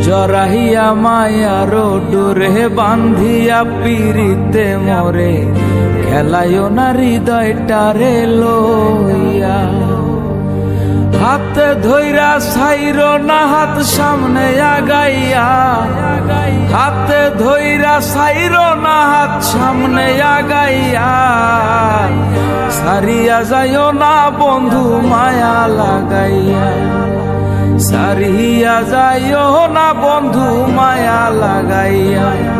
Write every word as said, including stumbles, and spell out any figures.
জরাহিয়া মায়ার ডোরে বান্ধিয়া পিরিতে মরে খেলায়ও না হৃদয়টারে লইয়া। হাতে ধইরা ছাইর না হাত সামনে আগাইয়া, হাতে ধইরা ছাইর না হাত সামনে আগাইয়া। সারিয়া যাইও না বন্ধু মায়া লাগাইয়া, সারিয়া যাইও না বন্ধু মায়া লাগাইয়া।